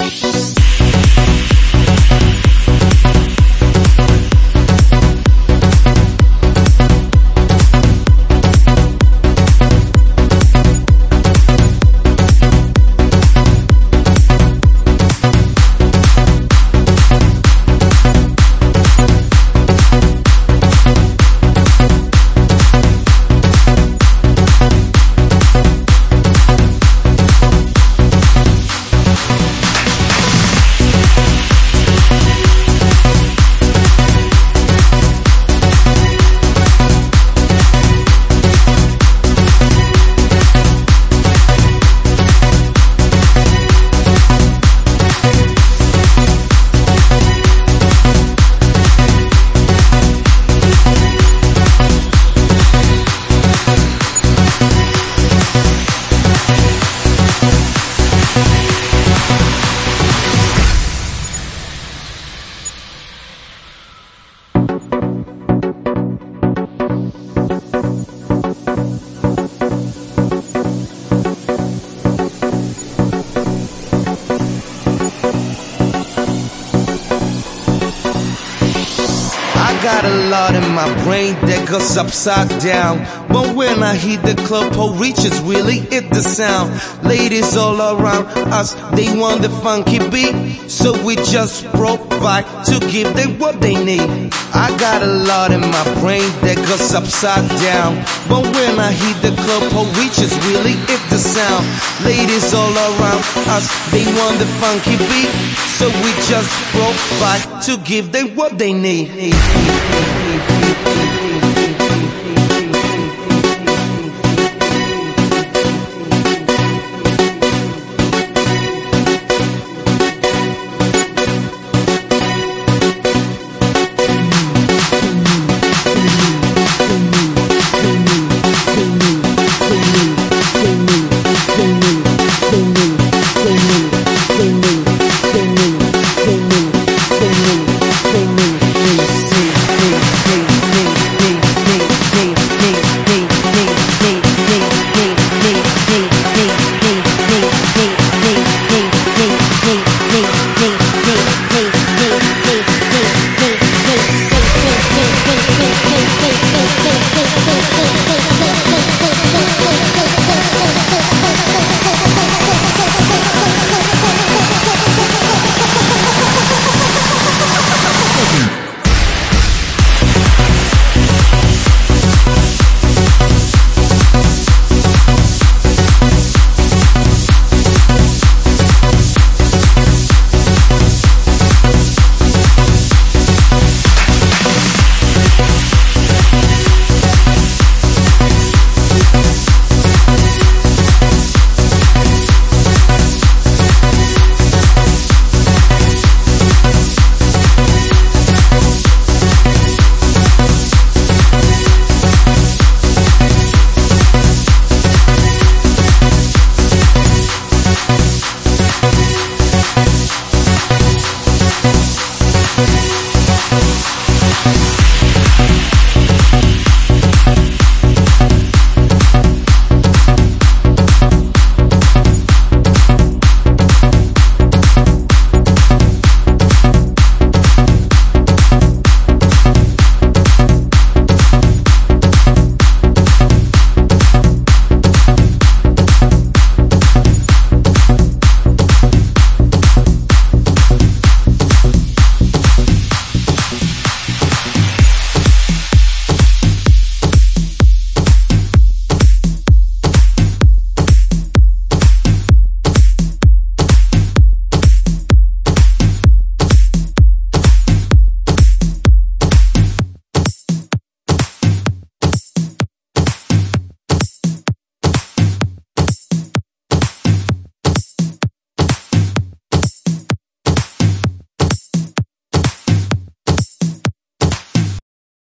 I got a lot in my brain that goes upside down. But when I hit the club, Paul reaches really hit the sound. Ladies all around us, they want the funky beat, so we just provide to give them what they need. I got a lot in my brain that goes upside down. But when I hit the club, Paul reaches really hit the sound. Ladies all around us, they want the funky beat, so we just provide to give them what they need.